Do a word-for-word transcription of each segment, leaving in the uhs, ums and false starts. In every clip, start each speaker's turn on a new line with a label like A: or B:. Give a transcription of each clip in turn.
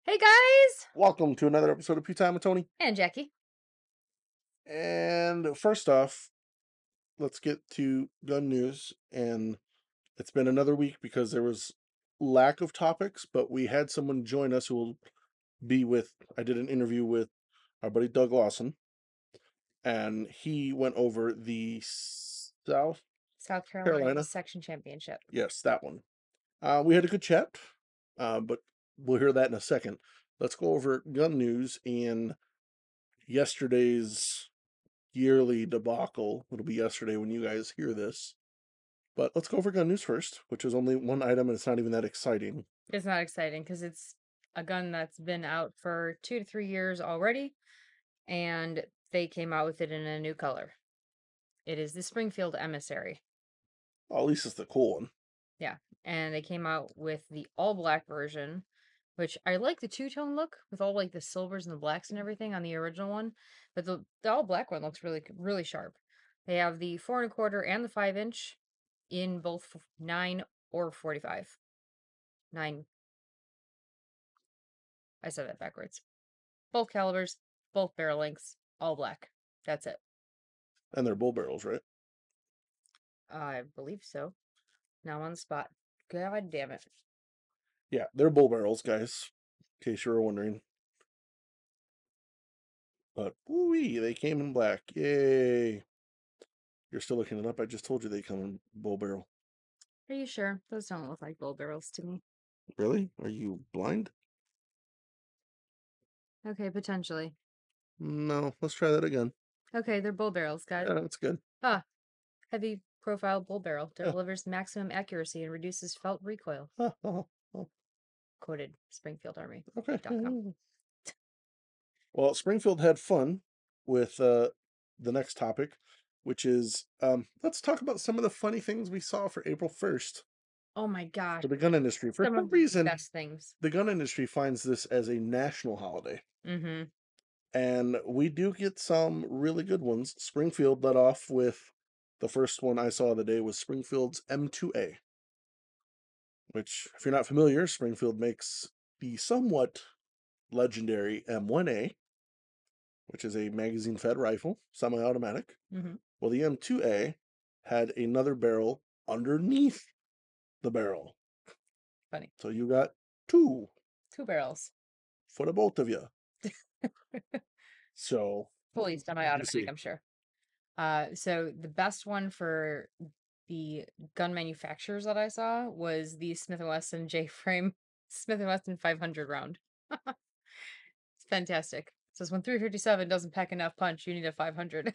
A: Hey guys!
B: Welcome to another episode of Pew Time with Tony.
A: And Jackie.
B: And first off, let's get to gun news. And it's been another week because there was lack of topics, but we had someone join us who will be with. I did an interview with our buddy Doug Lawson, and he went over the South
A: South Carolina
B: Carolina.
A: Section Championship.
B: Yes, that one. Uh, we had a good chat, uh, but we'll hear that in a second. Let's go over gun news and yesterday's yearly debacle. It'll be yesterday when you guys hear this. But let's go over gun news first, which is only one item and it's not even that exciting.
A: It's not exciting because it's a gun that's been out for two to three years already, and they came out with it in a new color. It is the Springfield Emissary.
B: Well, at least it's the cool one.
A: Yeah, and they came out with the all black version, which I like the two tone look with all like the silvers and the blacks and everything on the original one, but the, the all black one looks really really sharp. They have the four and a quarter and the five inch in both nine or forty-five. Nine. I said that backwards. Both calibers, both barrel lengths, all black. That's it.
B: And they're bull barrels, right?
A: I believe so. Now I'm on the spot. God damn it.
B: Yeah, they're bull barrels, guys. In case you were wondering. But woo they came in black. Yay. You're still looking it up. I just told you they come in bull barrel.
A: Are you sure? Those don't look like bull barrels to me.
B: Really? Are you blind?
A: Okay, potentially.
B: No, let's try that again.
A: Okay, they're bull barrels, guys.
B: Yeah, that's good.
A: Ah, heavy profile bull barrel
B: Yeah.
A: delivers maximum accuracy and reduces felt recoil.
B: Oh, oh, oh.
A: Quoted Springfield Army.
B: Okay.
A: Dot com.
B: Well, Springfield had fun with uh, the next topic, which is um, let's talk about some of the funny things we saw for April first
A: Oh my gosh.
B: for the gun industry. For
A: Some
B: some
A: of the
B: reason,
A: best things.
B: the gun industry finds this as a national holiday.
A: Mm-hmm.
B: And we do get some really good ones. Springfield led off with the first one I saw the day was Springfield's M two A, which, if you're not familiar, Springfield makes the somewhat legendary M one A, which is a magazine-fed rifle, semi-automatic.
A: Mm-hmm.
B: Well, the M two A had another barrel underneath the barrel.
A: Funny.
B: So you got two.
A: Two barrels.
B: For the both of you. So.
A: Fully semi-automatic, I'm sure. Uh, so the best one for the gun manufacturers that I saw was the Smith and Wesson J-frame Smith and Wesson five hundred round. It's fantastic. It says when three fifty-seven doesn't pack enough punch, you need a five hundred.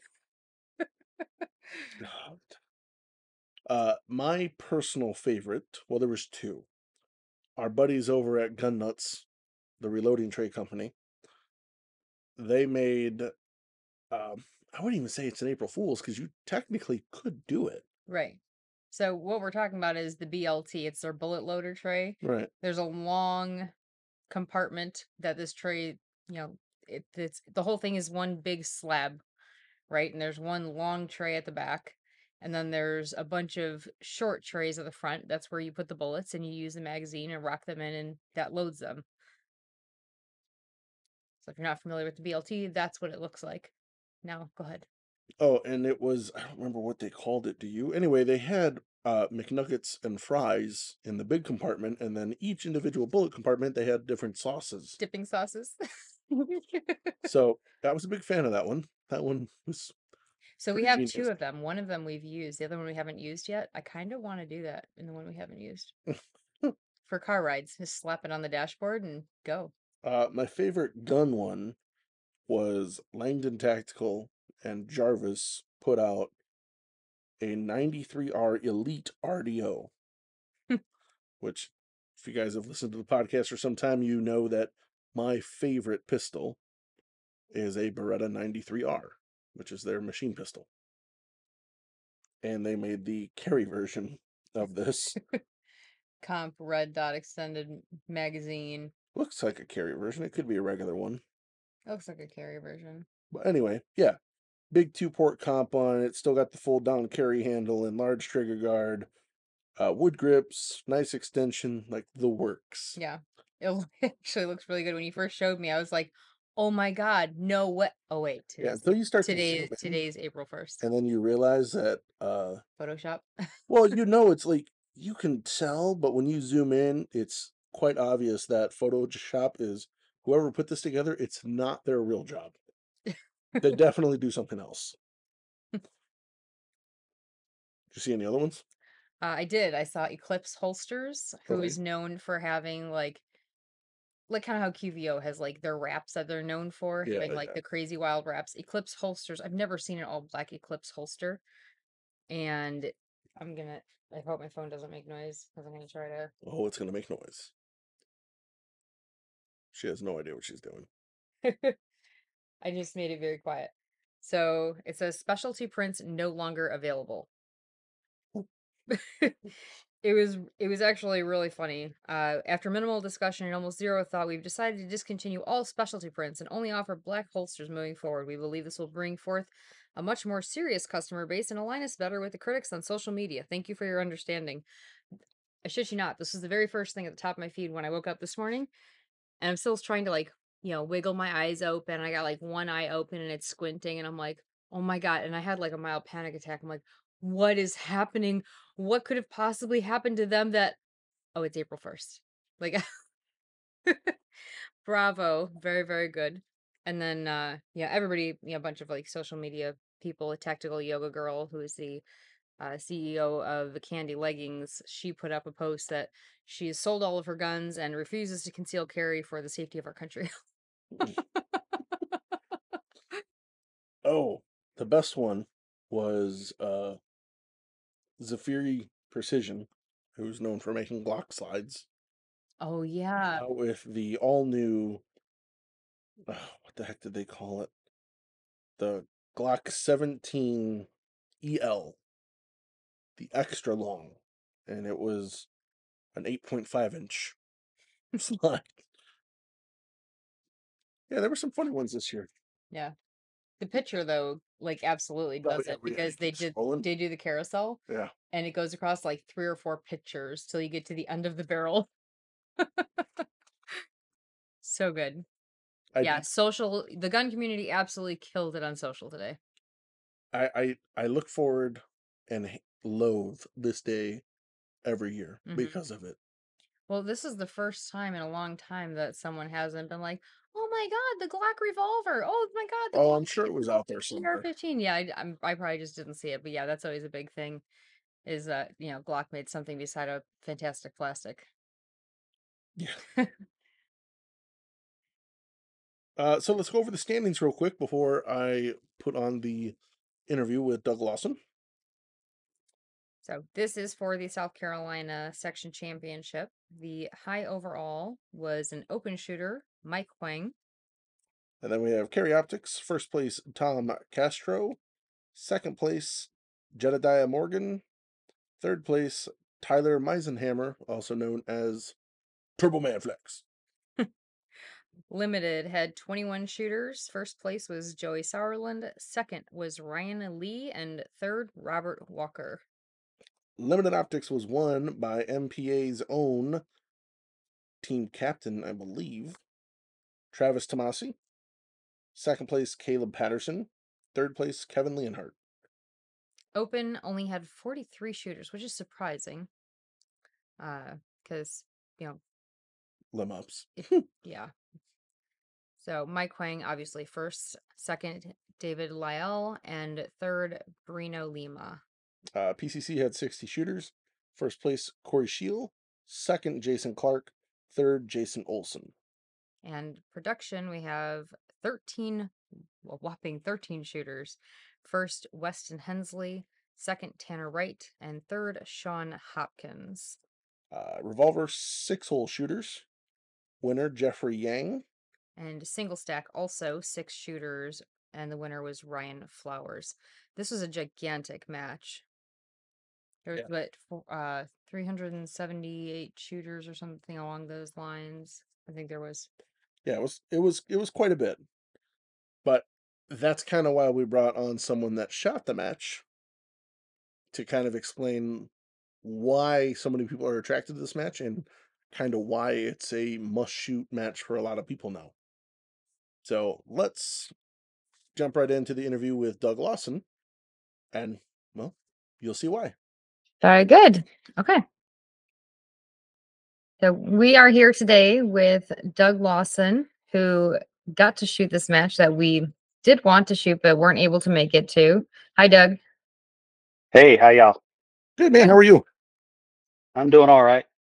B: uh, my personal favorite, well, there was two. Our buddies over at Gun Nuts, the reloading tray company, they made, um, I wouldn't even say it's an April Fool's because you technically could do it.
A: Right. So what we're talking about is the B L T. It's their bullet loader tray.
B: Right.
A: There's a long compartment that this tray, you know, it, it's the whole thing is one big slab, right? And there's one long tray at the back. And then there's a bunch of short trays at the front. That's where you put the bullets and you use the magazine and rock them in, and that loads them. So if you're not familiar with the B L T, that's what it looks like. Now, go ahead.
B: Oh, and it was, I don't remember what they called it. Do you? Anyway, they had uh, McNuggets and fries in the big compartment, and then each individual bullet compartment, they had different sauces.
A: Dipping sauces.
B: So I was a big fan of that one. That one was.
A: So we have two of them. One of them we've used. The other one we haven't used yet. I kind of want to do that in the one we haven't used. For car rides. Just slap it on the dashboard and go.
B: Uh, my favorite gun one was Langdon Tactical and Jarvis put out a ninety-three R Elite R D O, which, if you guys have listened to the podcast for some time, you know that my favorite pistol is a Beretta ninety-three R, which is their machine pistol. And they made the carry version of this.
A: Comp red dot extended magazine.
B: Looks like a carry version. It could be a regular one.
A: It looks like a carry version.
B: But anyway, yeah. Big two-port comp on it. Still got the fold-down carry handle and large trigger guard. Uh, wood grips, nice extension, like the works.
A: Yeah. It l- actually looks really good. When you first showed me, I was like, "Oh my god, no what?" Oh wait,
B: Yeah,
A: today's
B: until you start to zoom
A: today
B: in,
A: today's April first.
B: and then you realize that, uh,
A: Photoshop.
B: well, you know, it's like you can tell, but when you zoom in, it's quite obvious that Photoshop is whoever put this together, it's not their real job. They definitely do something else. Did you see any other ones?
A: Uh, I did. I saw Eclipse Holsters, who
B: Okay.
A: is known for having like like kind of how Q V O has like their wraps that they're known for,
B: Yeah,
A: having like
B: yeah.
A: the crazy wild wraps. Eclipse Holsters. I've never seen an all black Eclipse holster, and I'm gonna. I hope my phone doesn't make noise because I'm gonna try to.
B: Oh, it's gonna make noise. She has no idea what she's doing.
A: I just made it very quiet. So it says specialty prints no longer available. It was it was actually really funny. Uh, after minimal discussion and almost zero thought, we've decided to discontinue all specialty prints and only offer black holsters moving forward. We believe this will bring forth a much more serious customer base and align us better with the critics on social media. Thank you for your understanding. I shit you not, this was the very first thing at the top of my feed when I woke up this morning, and I'm still trying to like, you know, wiggle my eyes open. I got like one eye open and it's squinting, and I'm like, oh my God. And I had like a mild panic attack. I'm like, what is happening? What could have possibly happened to them that, oh, it's April first. Like, bravo. Very, very good. And then, uh, yeah, everybody, you know, a bunch of like social media people, a tactical yoga girl who is the uh, C E O of the Candy Leggings, she put up a post that she has sold all of her guns and refuses to conceal carry for the safety of our country.
B: Oh, the best one was uh Zafiri Precision, who's known for making Glock slides,
A: Oh yeah.
B: uh, with the all new, uh, what the heck did they call it? The Glock seventeen E L, the extra long, and it was an eight point five inch slide. Yeah, there were some funny ones this year.
A: Yeah. The picture though, like absolutely
B: Oh
A: does
B: yeah,
A: it
B: we, yeah, you
A: because they
B: keep
A: did
B: scrolling.
A: they do the carousel
B: Yeah,
A: and it goes across like three or four pictures till you get to the end of the barrel. So good.
B: I
A: Yeah,
B: did.
A: social the gun community absolutely killed it on social today.
B: I I I look forward and h- loathe this day every year
A: Mhm.
B: because of it.
A: Well, this is the first time in a long time that someone hasn't been like, "Oh my god, the Glock revolver. Oh my god, the
B: Oh, I'm
A: Glock
B: sure it was out there somewhere.
A: A R fifteen." Yeah, I I'm, I probably just didn't see it, but yeah, that's always a big thing is that, you know, Glock made something beside a fantastic plastic.
B: Yeah. Uh, so let's go over the standings real quick before I put on the interview with Doug Lawson.
A: So this is for the South Carolina section championship. The high overall was an open shooter, Mike Huang,
B: And then we have Carry Optics, first place Tom Castro, second place Jedediah Morgan, third place Tyler Meisenhammer, also known as Turbo Man Flex.
A: Limited had twenty-one shooters. First place was Joey Sauerland, second was Ryan Lee, and third Robert Walker.
B: Limited Optics was won by M P A's own team captain, I believe, Travis Tomasi. Second place, Caleb Patterson. Third place, Kevin Leonhardt.
A: Open only had forty-three shooters, which is surprising. Uh, because, you know,
B: Lim ups.
A: it, yeah. So Mike Huang, obviously first, second David Lyell, and third Brino Lima.
B: Uh, P C C had sixty shooters. First place, Corey Scheel. Second, Jason Clark. Third, Jason Olson.
A: And production, we have thirteen, a whopping thirteen shooters. First, Weston Hensley, second, Tanner Wright, and third, Sean Hopkins.
B: Uh, revolver, six hole shooters. Winner, Jeffrey Yang.
A: And single stack, also six shooters, and the winner was Ryan Flowers. This was a gigantic match. There was
B: Yeah.
A: what fo- uh three hundred seventy-eight shooters or something along those lines. I think there was.
B: Yeah, it was it was it was quite a bit. But that's kind of why we brought on someone that shot the match to kind of explain why so many people are attracted to this match and kind of why it's a must shoot match for a lot of people now. So let's jump right into the interview with Doug Lawson, and well, you'll see why.
A: Very good. Okay. So we are here today with Doug Lawson, who got to shoot this match that we did want to shoot but weren't able to make it to. Hi, Doug.
C: Hey, how y'all?
B: Good man, how are you?
C: I'm doing all right.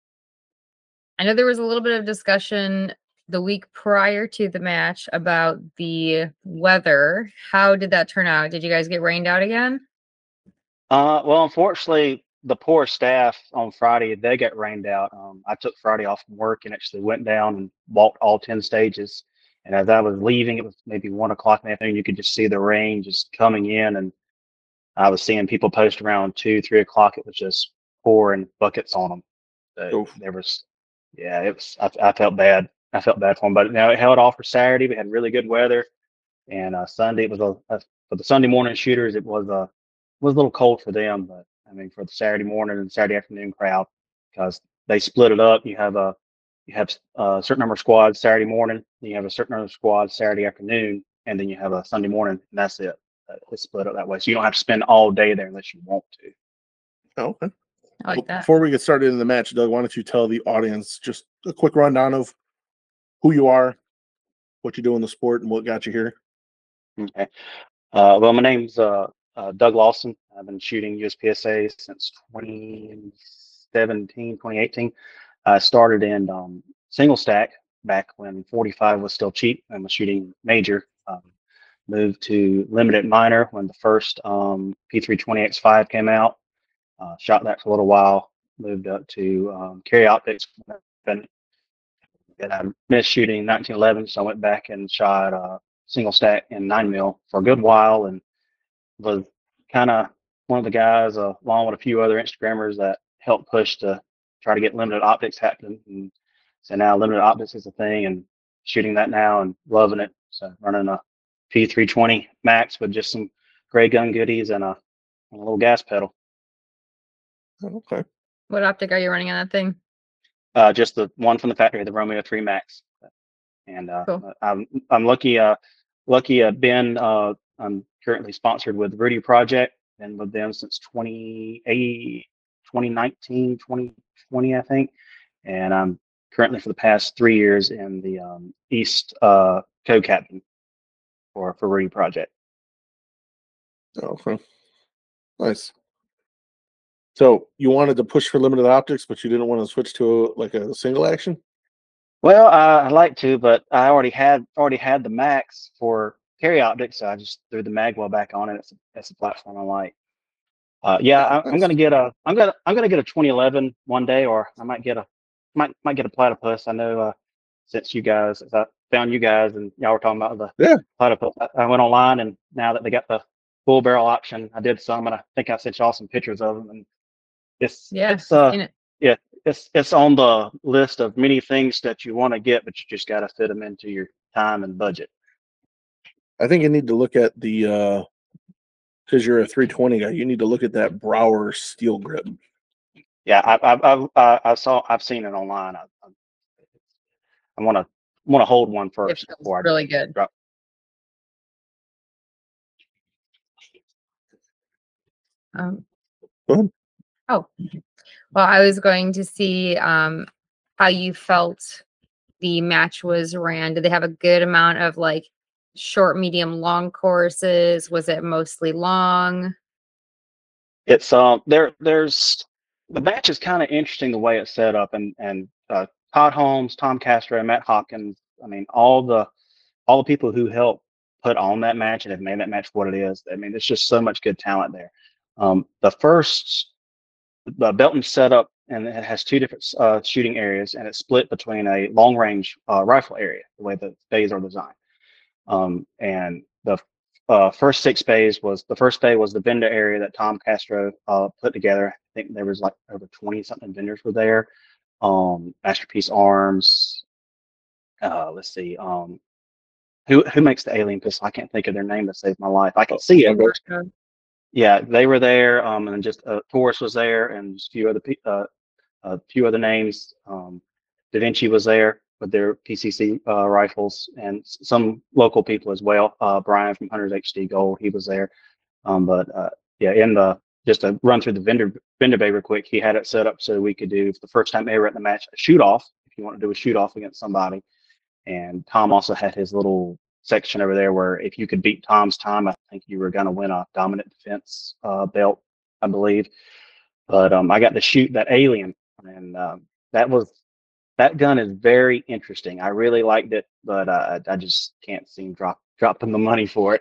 A: I know there was a little bit of discussion the week prior to the match about the weather. How did that turn out? Did you guys get rained out again?
C: Uh, well, unfortunately, the poor staff on Friday, they got rained out. Um, I took Friday off from work and actually went down and walked all ten stages. And as I was leaving, it was maybe one o'clock in the afternoon. You could just see the rain just coming in, and I was seeing people post around two, three o'clock. It was just pouring buckets on them. So
B: Oof.
C: there was, yeah, it was. I, I felt bad. I felt bad for them, but now it held off for Saturday. We had really good weather. And uh, Sunday was a, a for the Sunday morning shooters. It was a was a little cold for them, but I mean for the Saturday morning and Saturday afternoon crowd, because they split it up. You have a you have a certain number of squads Saturday morning, then you have a certain number of squads Saturday afternoon, and then you have a Sunday morning, and that's it. Uh, It's split up that way, so you don't have to spend all day there unless you want to.
B: Oh, okay.
A: I like
B: Well,
A: that.
B: before we get started in the match, Doug, why don't you tell the audience just a quick rundown of who you are, what you do in the sport, and what got you here?
C: Okay. Uh, well, my name's uh, uh, Doug Lawson. I've been shooting U S P S A since twenty seventeen, twenty eighteen. I started in um, single stack back when forty-five was still cheap and was shooting major. Um, moved to limited minor when the first um, P three twenty X five came out. Uh, shot that for a little while. Moved up to um, carry optics. And, and I missed shooting nineteen eleven, so I went back and shot uh, single stack in nine mil for a good while, and was kind of one of the guys, uh, along with a few other Instagrammers, that helped push to try to get limited optics happening. And so now limited optics is a thing, and shooting that now and loving it. So running a P three twenty Max with just some gray gun goodies and a, and a little gas pedal.
B: Oh, okay.
A: What optic are you running on that thing?
C: Uh, just the one from the factory, the Romeo three Max. And uh,
A: Cool.
C: I'm I'm lucky. Uh, lucky. Uh, Ben. Uh, I'm currently sponsored with Rudy Project, and with them since twenty eighteen, twenty nineteen, twenty twenty, I think. And I'm currently for the past three years in the um, East uh, co-captain for for Rudy Project.
B: Oh, okay. Nice. So you wanted to push for limited optics, but you didn't want to switch to like a single action?
C: Well, I, I like to, but I already had already had the Max for carry optics, so I just threw the Magwell back on it. It's a, it's a platform I like. Uh, yeah,
B: Oh,
C: I, I'm
B: nice.
C: gonna get a I'm gonna I'm gonna get a twenty eleven one day, or I might get a might might get a platypus. I know uh, since you guys, since I found you guys and y'all were talking about the
B: Yeah.
C: platypus, I, I went online, and now that they got the full barrel option, I did some, and I think I sent y'all some pictures of them, and it's
A: Yeah,
C: it's
A: I've
C: uh
A: seen it.
C: yeah it's it's on the list of many things that you want to get, but you just got to fit them into your time and budget.
B: I think you need to look at the uh because you're a three twenty guy, you need to look at that Brower steel grip.
C: Yeah, I I I I, I saw I've seen it online. I, I, I want to want to hold one
A: It
C: first
A: feels
C: before I
A: really good.
C: drop.
A: Um,
B: Go ahead.
A: oh, well, I was going to see um, how you felt the match was ran. Did they have a good amount of like short, medium, long courses? Was it mostly long?
C: It's um there there's the match is kind of interesting the way it's set up, and and uh, Todd Holmes, Tom Castro, Matt Hopkins. I mean all the all the people who helped put on that match and have made that match what it is. I mean there's just so much good talent there. Um, the first the Belton setup, and it has two different uh, shooting areas, and it's split between a long range uh, rifle area the way the bays are designed. Um, and the uh, first six bays was the first bay was the vendor area that Tom Castro uh, put together. I think there was like over twenty something vendors were there. Um, Masterpiece Arms. Uh, let's see. Um, who who makes the alien pistol? I can't think of their name to save my life. I can see it, but yeah, they were there. Um, and just uh, Taurus was there, and just a few other people. Uh, a few other names. Um, Da Vinci was there with their P C C uh, rifles, and s- some local people as well. Uh, Brian from Hunters H D Gold, he was there. Um, but uh, yeah, in the just to run through the vendor vendor bay real quick, he had it set up so we could do for the first time ever at the match a shoot off if you want to do a shoot off against somebody. And Tom also had his little section over there where if you could beat Tom's time, I think you were going to win a dominant defense uh, belt, I believe. But um, I got to shoot that alien, and um, that was that gun is very interesting. I really liked it, but uh, I just can't seem drop dropping the money for it.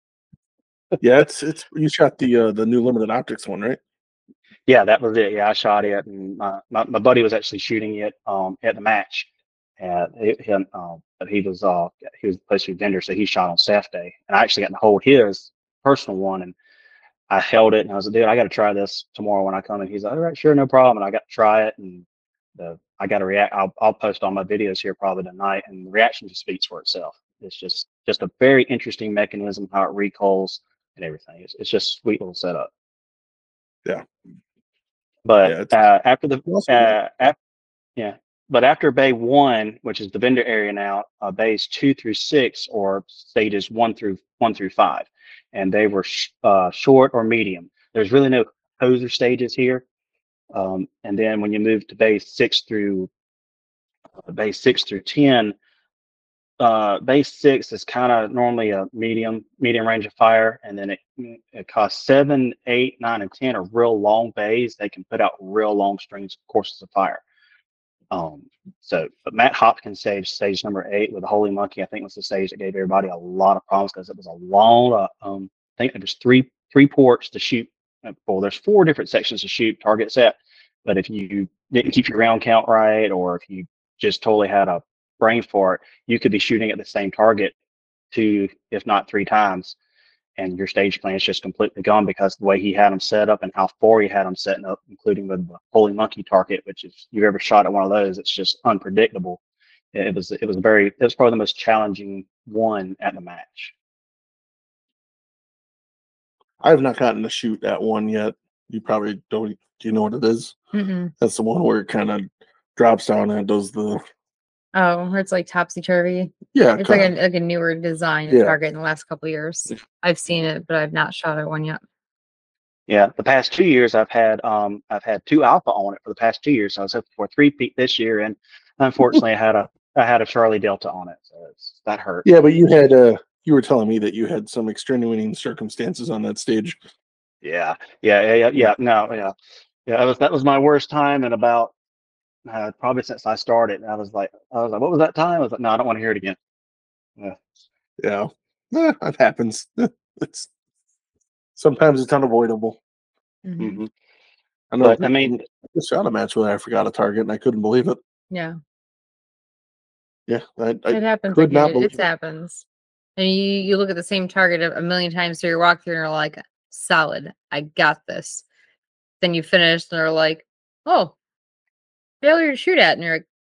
B: Yeah, it's it's you shot the uh, the new limited optics one, right?
C: Yeah, that was it. Yeah, I shot it, and my, my, my buddy was actually shooting it um, at the match. And he, he, um, but he was uh, he was supposed to be vendor, so he shot on staff day, and I actually got to hold his personal one, and I held it, and I was like, dude, I got to try this tomorrow when I come. And he's like, all right, sure, no problem. And I got to try it, and the I got to react. I'll I'll post all my videos here probably tonight, and the reaction just speaks for itself. It's just just a very interesting mechanism how it recoils and everything. It's it's just sweet little setup.
B: Yeah,
C: But
B: yeah, it's
C: uh, after the
B: awesome, man.
C: uh, af- yeah, but after bay one, which is the vendor area now, uh, bays two through six or stages one through one through five, and they were sh- uh, short or medium. There's really no poser stages here. Um, and then when you move to bay six through uh, bay six through ten, uh, base six is kind of normally a medium medium range of fire, and then it it costs seven, eight, nine, and ten are real long bays. They can put out real long strings courses of fire. Um, so, but Matt Hopkins stage stage number eight with the Holy Monkey, I think was the stage that gave everybody a lot of problems because it was a long. Uh, um, I think there was three three ports to shoot. uh, Well, there's four different sections to shoot targets at, but if you didn't keep your round count right, or if you just totally had a brain fart, you could be shooting at the same target two, if not three times, and your stage plan is just completely gone because the way he had them set up and how far he had them setting up, including with the Holy Monkey target, which if you've ever shot at one of those, it's just unpredictable. It was it was very it was probably the most challenging one at the match.
B: I have not gotten to shoot at one yet. You probably don't. Do you know what it is?
A: Mm-mm.
B: That's the one where it kind of drops down and does the
A: Oh, where it's like topsy turvy.
B: yeah,
A: It's like
B: kind
A: a like a newer design of
B: Yeah.
A: target in the last couple years. I've seen it, but I've not shot at one yet.
C: Yeah, the past two years I've had um I've had two alpha on it for the past two years. So I was hoping for a three peat this year, and unfortunately I had a I had a Charlie Delta on it, so it's, that hurt.
B: yeah. But you had uh, you were telling me that you had some extenuating circumstances on that stage.
C: Yeah, yeah, yeah, yeah, yeah. No, yeah, yeah. That was that was my worst time in about uh, probably since I started. I was like, I was like, what was that time? I was like, no, I don't want to hear it again. Yeah,
B: Yeah, eh, that happens. It's sometimes it's unavoidable.
A: Mhm.
C: hmm
B: I know.
C: But I mean,
B: I just shot a match where I forgot a target and I couldn't believe it.
A: Yeah,
B: Yeah, I, I
A: it happens.
B: could
A: Like
B: not
A: it,
B: believe
A: it
B: it.
A: happens. And you you look at the same target a, a million times through your walkthrough, and you're like, solid. I got this. Then you finish, and they're like, oh, failure to shoot at, and you're like,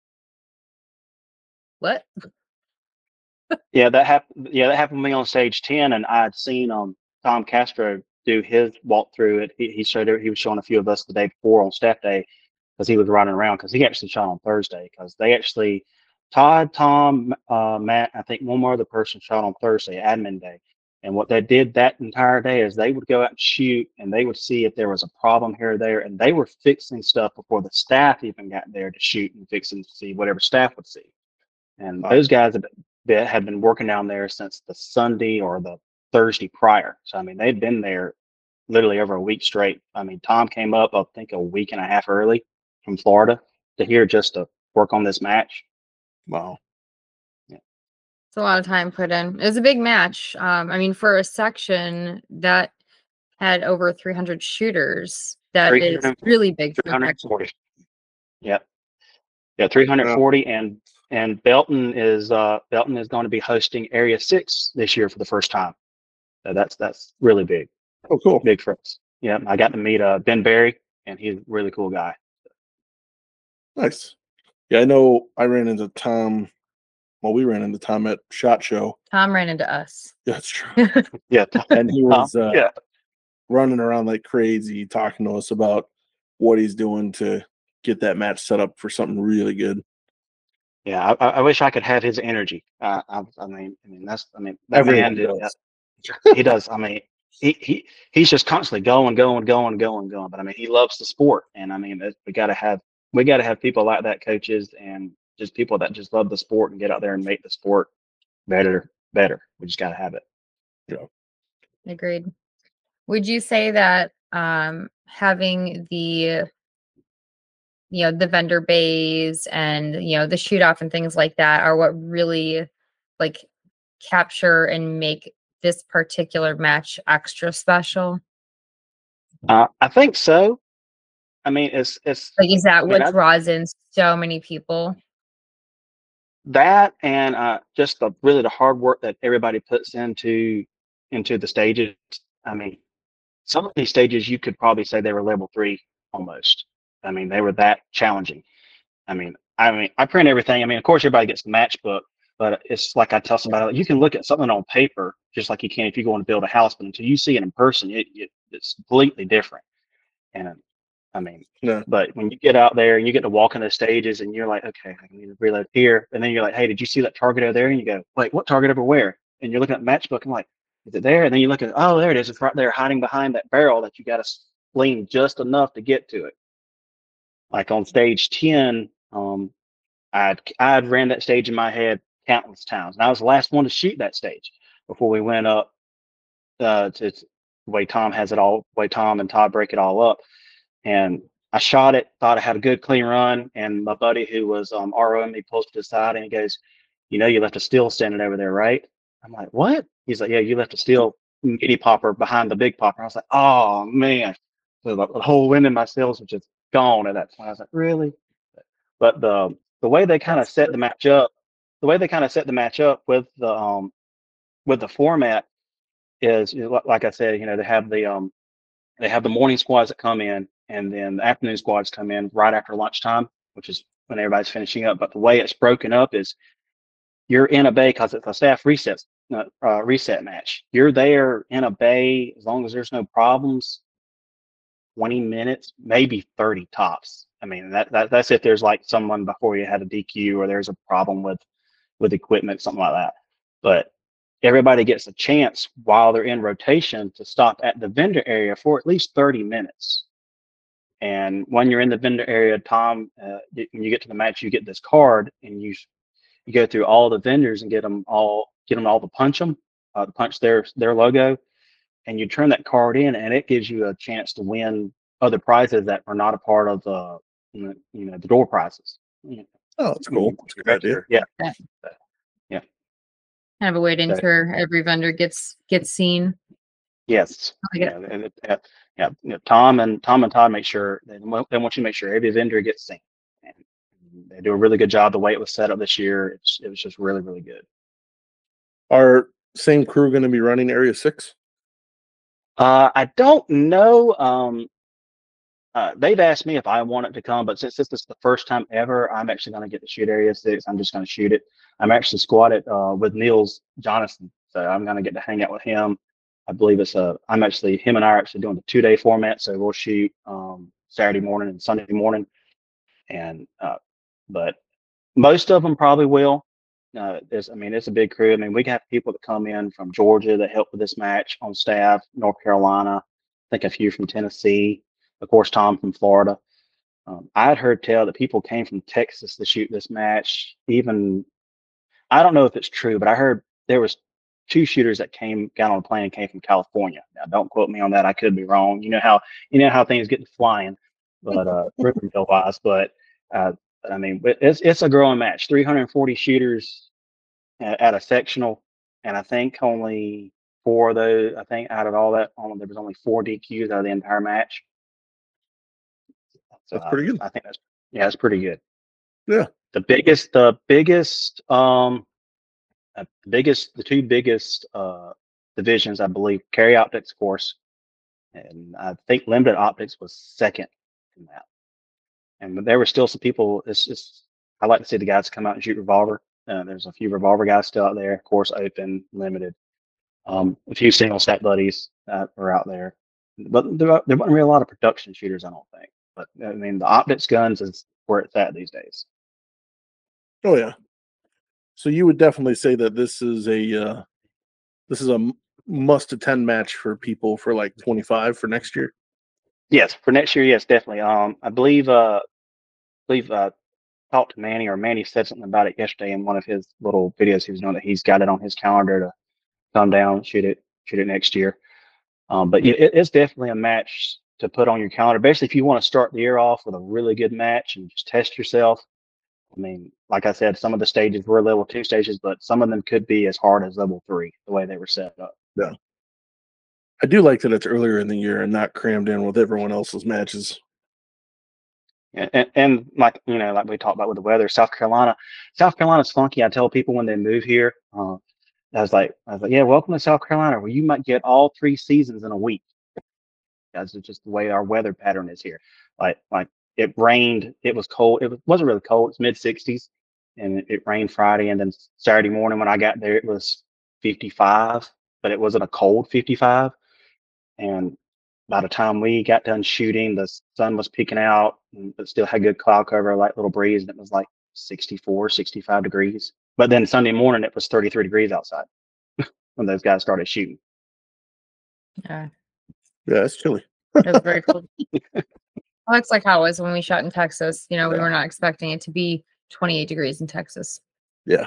A: what?
C: yeah, that happened. Yeah, that happened to me on stage ten, and I'd seen um Tom Castro do his walkthrough. It he, he showed he was showing a few of us the day before on staff day because he was running around because he actually shot on Thursday because they actually Todd, Tom, uh, Matt, I think one more other person shot on Thursday, admin day. And what they did that entire day is they would go out and shoot and they would see if there was a problem here or there. And they were fixing stuff before the staff even got there to shoot and fixing to see whatever staff would see. And
B: Wow.
C: those guys had been, had been working down there since the Sunday or the Thursday prior. So, I mean, they'd been there literally over a week straight. I mean, Tom came up, I think, a week and a half early from Florida to here just to work on this match.
B: Wow.
A: It's a lot of time put in. It was a big match. Um, I mean, for a section that had over three hundred shooters, that is really big for a section.
C: three hundred forty. Yep. Yeah, three hundred forty,
B: Wow.
C: and and Belton is uh Belton is going to be hosting Area Six this year for the first time. So that's that's really big,
B: Oh, cool.
C: big for us. Yeah, I got to meet uh Ben Berry, and he's a really cool guy.
B: Nice. Yeah, I know. I ran into Tom. Well, we ran into Tom at SHOT Show.
A: Tom ran into us.
B: Yeah, that's true.
C: Yeah,
B: And he was uh,
C: yeah,
B: running around like crazy, talking to us about what he's doing to get that match set up for something really good.
C: Yeah, I, I wish I could have his energy. Uh, I, I mean, I mean that's, I mean that
B: Everyone
C: man,
B: does.
C: he does. I mean, he, he he's just constantly going, going, going, going, going. But I mean, he loves the sport, and I mean, we got to have we got to have people like that, coaches, and just people that just love the sport and get out there and make the sport better, better. We just got to have it.
B: Yeah.
A: Agreed. Would you say that um, having the you know the vendor bays and you know the shoot off and things like that are what really like capture and make this particular match extra special?
C: Uh, I think so. I mean, it's it's
A: Like, is that
C: I mean,
A: what
C: I,
A: draws in so many people?
C: that and uh, just the really the hard work that everybody puts into into the stages. I mean, some of these stages you could probably say they were level three almost. I mean, they were that challenging. I mean, I mean, I print everything. I mean, of course, everybody gets the match book, but it's like I tell somebody, you can look at something on paper just like you can if you go and build a house, but until you see it in person, it, it it's completely different. And I mean,
B: Yeah.
C: but when you get out there and you get to walk in the stages and you're like, okay, I need to reload here. And then you're like, hey, did you see that target over there? And you go, wait, what target over where? And you're looking at the matchbook. I'm like, is it there? And then you look at, oh, there it is. It's right there hiding behind that barrel that you got to lean just enough to get to it. Like on stage ten, um, I'd, I'd ran that stage in my head countless times. And I was the last one to shoot that stage before we went up uh, to the way Tom has it all, the way Tom and Todd break it all up. And I shot it, thought I had a good clean run. And my buddy who was um, ROing me pulls to the side and he goes, you know, you left a steel standing over there, right? I'm like, what? He's like, yeah, you left a steel mini popper behind the big popper. I was like, oh, man. So the, the whole wind in my sails was just gone at that point. I was like, really? But the the way they kind of
A: That's
C: set the match up, the way they kind of set the match up with the um with the format is, you know, like I said, you know, they have the um they have the morning squads that come in, and then the afternoon squads come in right after lunchtime, which is when everybody's finishing up. But the way it's broken up is you're in a bay because it's a staff reset uh, uh, reset match. You're there in a bay as long as there's no problems. twenty minutes, maybe thirty tops. I mean, that, that that's if there's like someone before you had a D Q or there's a problem with with equipment, something like that. But everybody gets a chance while they're in rotation to stop at the vendor area for at least thirty minutes. And when you're in the vendor area, Tom, uh, when you get to the match, you get this card and you you go through all the vendors and get them all get them all to punch them, uh, to punch their their logo, and you turn that card in, and it gives you a chance to win other prizes that are not a part of the you know the door prizes.
B: Oh, that's cool. That's a good idea.
C: Yeah.
A: Yeah.
C: Yeah.
A: kind of a way to
C: So-
A: ensure every vendor gets gets seen.
C: Yes.
A: I
C: Yeah.
A: get-
C: and it- yeah. Yeah. You know, Tom and Tom and Todd make sure they want, they want you to make sure every vendor gets seen. And they do a really good job. The way it was set up this year, it's, it was just really, really good.
B: Are same crew going to be running Area Six?
C: Uh, I don't know. Um, uh, they've asked me if I want it to come, but since this is the first time ever, I'm actually going to get to shoot Area Six. I'm just going to shoot it. I'm actually squatted uh, with Niels Jonathan, so I'm going to get to hang out with him. I believe it's a. I'm actually him and I are actually doing the two day format, so we'll shoot um, Saturday morning and Sunday morning, and uh, but most of them probably will. Uh, there's, I mean, it's a big crew. I mean, we have people that come in from Georgia that help with this match on staff, North Carolina, I think a few from Tennessee, of course, Tom from Florida. Um, I had heard tell that people came from Texas to shoot this match. Even, I don't know if it's true, but I heard there was two shooters that came, got on a plane and came from California. Now, don't quote me on that. I could be wrong. You know how, you know how things get to flying, but, uh, rumor mill wise, but, uh, I mean, it's it's a growing match. three hundred forty shooters at, at a sectional, and I think only four of those. I think out of all that, only, there was only four D Qs out of the entire match. So
B: That's pretty good.
C: I, I think that's yeah, that's pretty good.
B: Yeah.
C: The biggest, the biggest, um, uh, the biggest, the two biggest uh divisions, I believe, carry optics, of course, and I think limited optics was second in that. And there were still some people. It's just I like to see the guys come out and shoot revolver. Uh, there's a few revolver guys still out there. Of course, open, limited. Um, a few single stack buddies that were out there, but there, there wasn't really a lot of production shooters. I don't think. But I mean, the optics guns is where it's at these days.
B: Oh yeah. So you would definitely say that this is a uh, this is a m- must attend match for people for like twenty-five for next year.
C: Yes, for next year, yes, definitely. Um, I believe, uh, believe, uh, talked to Manny, or Manny said something about it yesterday in one of his little videos he was doing, that he's got it on his calendar to come down, shoot it, shoot it next year. Um, but yeah, it, it's definitely a match to put on your calendar. Basically, if you want to start the year off with a really good match and just test yourself. I mean, like I said, some of the stages were level two stages, but some of them could be as hard as level three, the way they were set up.
B: Yeah. I do like that it's earlier in the year and not crammed in with everyone else's matches.
C: And, and, and like, you know, like we talked about with the weather, South Carolina, South Carolina's funky. I tell people when they move here, uh, I was like, I was like, yeah, welcome to South Carolina, where you might get all three seasons in a week. That's just the way our weather pattern is here. Like, like it rained, it was cold. It was, wasn't really cold. It's mid sixties, and it, it rained Friday, and then Saturday morning when I got there, it was fifty-five, but it wasn't a cold fifty-five. And by the time we got done shooting, the sun was peeking out, and- but still had good cloud cover, light little breeze, and it was like sixty-four, sixty-five degrees. But then Sunday morning, it was thirty-three degrees outside when those guys started shooting.
A: Yeah,
B: Yeah, it's chilly.
A: it was very cool. Well, it's like how it was when we shot in Texas. You know, we
B: Yeah.
A: were not expecting it to be twenty-eight degrees in Texas.
B: Yeah.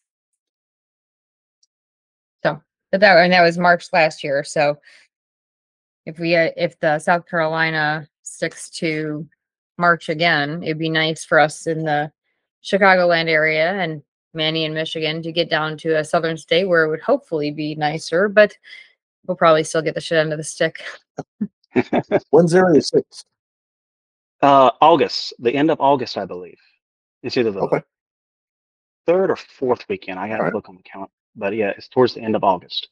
A: So, but that and that was March last year. So, if we uh, if the South Carolina sticks to March again, it'd be nice for us in the Chicagoland area and Manny in Michigan to get down to a southern state where it would hopefully be nicer, but we'll probably still get the shit end of the stick.
B: When's Area Six?
C: Uh, August, the end of August, I believe. It's either the
B: Okay.
C: third or fourth weekend. I got to
B: All right.
C: look on the calendar, but yeah, it's towards the end of August.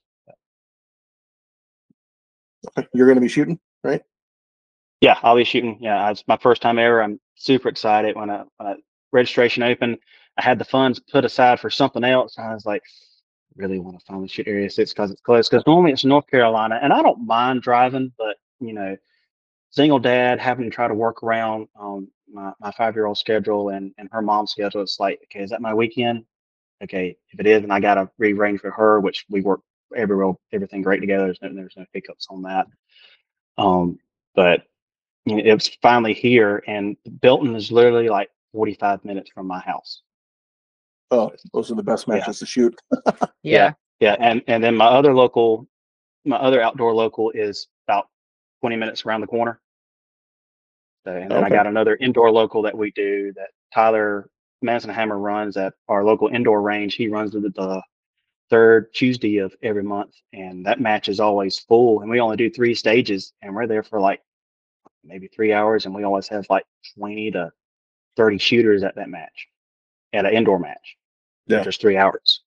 B: Okay. You're going to be shooting, right?
C: Yeah, I'll be shooting. Yeah, it's my first time ever. I'm super excited. When I, when I registration opened, I had the funds put aside for something else. I was like, really want to finally shoot Area Six because it's close. Because normally it's North Carolina, and I don't mind driving, but you know, single dad having to try to work around um, my my five year old schedule and and her mom's schedule. It's like, okay, is that my weekend? Okay, if it is, and I got to rearrange for her, which we work every everything great together. There's no there's no hiccups on that. Um, but you know, it was finally here, and Belton is literally like forty-five minutes from my house.
B: Oh, those are the best matches
C: Yeah.
B: to shoot.
A: Yeah.
C: Yeah, and and then my other local, my other outdoor local is about twenty minutes around the corner. So, and then I
B: Okay.
C: got another indoor local that we do that Tyler Mansenhammer runs at our local indoor range. He runs it the third Tuesday of every month, and that match is always full. And we only do three stages, and we're there for like maybe three hours, and we always have like twenty to thirty shooters at that match, at an indoor match.
B: Yeah.
C: Just three hours.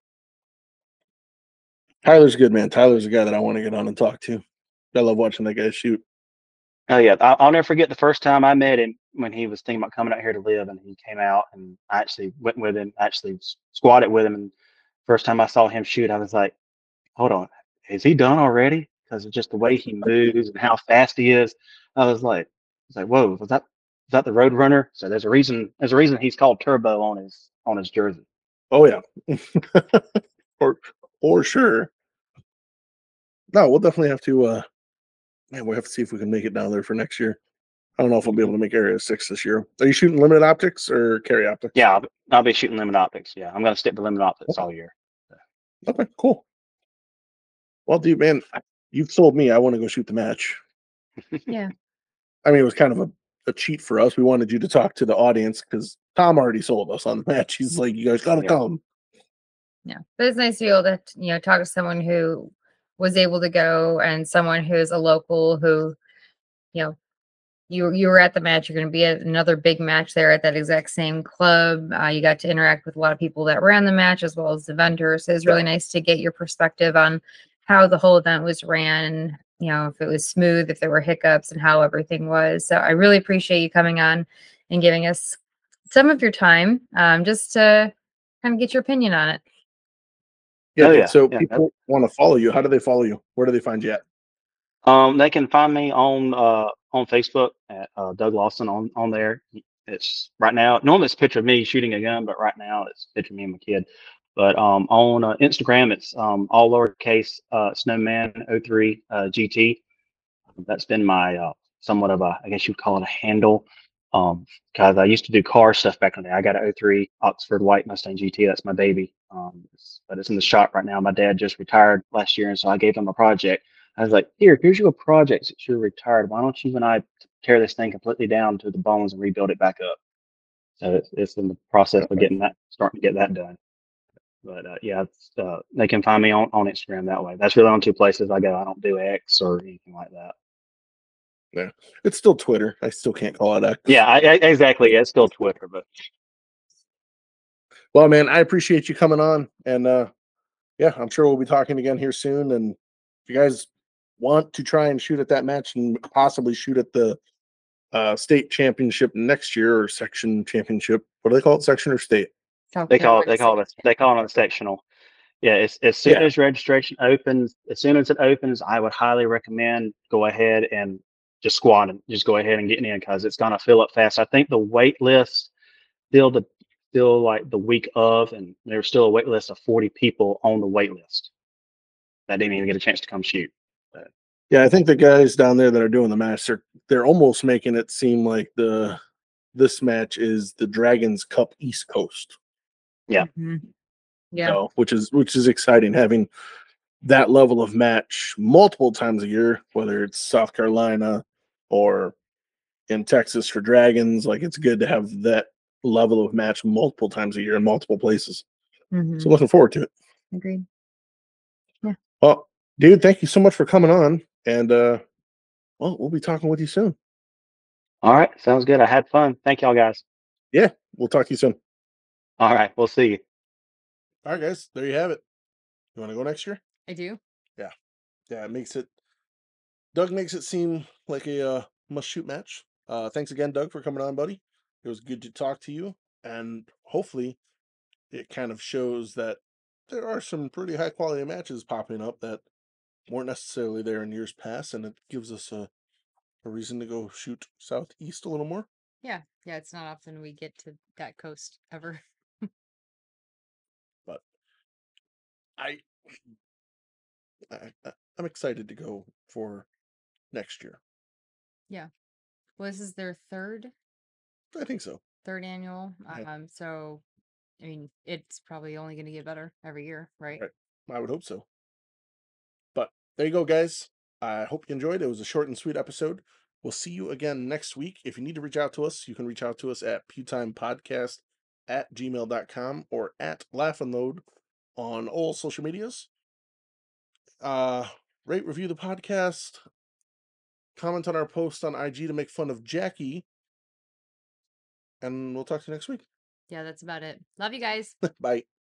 B: Tyler's good, man. Tyler's a guy that I want to get on and talk to. I love watching that guy shoot.
C: Oh yeah, I'll, I'll never forget the first time I met him when he was thinking about coming out here to live, and he came out, and I actually went with him, actually squatted with him, and first time I saw him shoot, I was like, "Hold on, is he done already?" Because of just the way he moves and how fast he is. I was like, I was like, "Whoa, was that was that the Road Runner?" So there's a reason. There's a reason he's called Turbo on his on his jersey.
B: Oh yeah, for for sure. No, we'll definitely have to. uh Man, we'll have to see if we can make it down there for next year. I don't know if we'll be able to make Area Six this year. Are you shooting limited optics or carry optics?
C: Yeah, I'll, I'll be shooting limit optics. Yeah, I'm gonna stick to limit optics all year.
B: Okay, cool. Well, dude, man, you've sold me. I want to go shoot the match.
A: Yeah.
B: I mean, it was kind of a, a cheat for us. We wanted you to talk to the audience because Tom already sold us on the match. He's like, you guys got to
C: Yeah.
B: come.
A: Yeah. But it's nice to be able to, you know, talk to someone who was able to go and someone who's a local who, you know, you you were at the match. You're going to be at another big match there at that exact same club. Uh, you got to interact with a lot of people that ran the match as well as the vendors. So it's really nice to get your perspective on how the whole event was ran. You know, if it was smooth, if there were hiccups, and how everything was. So I really appreciate you coming on and giving us some of your time, um, just to kind of get your opinion on it.
B: Yeah,
C: Oh,
B: dude.
C: yeah,
B: So
C: yeah,
B: people want to follow you. How do they follow you? Where do they find you at?
C: Um, they can find me on uh on Facebook at uh, Doug Lawson on on there. It's right now. Normally it's a picture of me shooting a gun, but right now it's a picture of me and my kid. But um, on uh, Instagram, it's um, all lowercase uh, Snowman oh three uh, G T. That's been my uh, somewhat of a, I guess you'd call it a handle. Um, because I used to do car stuff back in the day. I got an oh three Oxford White Mustang G T. That's my baby. Um, it's- but it's in the shop right now. My dad just retired last year, and so I gave him a project. I was like, here, here's your project since you're retired. Why don't you and I tear this thing completely down to the bones and rebuild it back up? So it's, it's in the process of
B: Okay.
C: getting that, starting to get that done. But uh, yeah, it's, uh, they can find me on, on Instagram that way. That's really on two places I go. I don't do X or anything like that.
B: Yeah, it's still Twitter. I still can't call it X.
C: Yeah, I, I, exactly. It's still Twitter, but
B: Well, man, I appreciate you coming on, and uh, yeah, I'm sure we'll be talking again here soon. And if you guys want to try and shoot at that match and possibly shoot at the uh, state championship next year or section championship, what do they call it, section or state?
A: South
C: they call it
A: Carolina
C: they call
A: State.
C: it they call it a sectional. Yeah, it's, as soon
B: Yeah.
C: as registration opens, as soon as it opens, I would highly recommend go ahead and just squad and just go ahead and get in because it's gonna fill up fast. I think the wait list still the still like the week of, and there's still a wait list of forty people on the wait list that didn't even get a chance to come shoot. But
B: Yeah, I think the guys down there that are doing the match, they're they're almost making it seem like the this match is the Dragons Cup East Coast.
C: Yeah.
A: Mhm. Yeah.
B: So, which is which is exciting having that level of match multiple times a year, whether it's South Carolina or in Texas for Dragons. Like, it's good to have that level of match multiple times a year in multiple places.
A: Mhm.
B: So looking forward to it.
A: Agreed.
B: Well, dude, thank you so much for coming on. And uh well, we'll be talking with you soon.
C: All right, sounds good. I had fun. Thank y'all guys.
B: Yeah, we'll talk to you soon.
C: All right, we'll see you.
B: All right, guys, there you have it. You want to go next year?
A: I do.
B: Yeah. Yeah, it makes it Doug makes it seem like a uh, must shoot match. Uh thanks again, Doug, for coming on, buddy. It was good to talk to you, and hopefully it kind of shows that there are some pretty high quality matches popping up that weren't necessarily there in years past, and it gives us a, a reason to go shoot southeast a little more.
A: Yeah. Yeah. It's not often we get to that coast ever.
B: But I, I I- I'm excited to go for next year.
A: Well, this is their third
B: I think so.
A: third annual.
B: Yeah.
A: Um. So, I mean, it's probably only going to get better every year, right?
B: Right. I would hope so. But there you go, guys. I hope you enjoyed. It was a short and sweet episode. We'll see you again next week. If you need to reach out to us, you can reach out to us at pewtimepodcast at gmail dot com or at laugh and load on all social medias. Uh, rate, review the podcast, comment on our post on I G to make fun of Jackie, and we'll talk to you next week.
A: Yeah, that's about it. Love you guys.
B: Bye.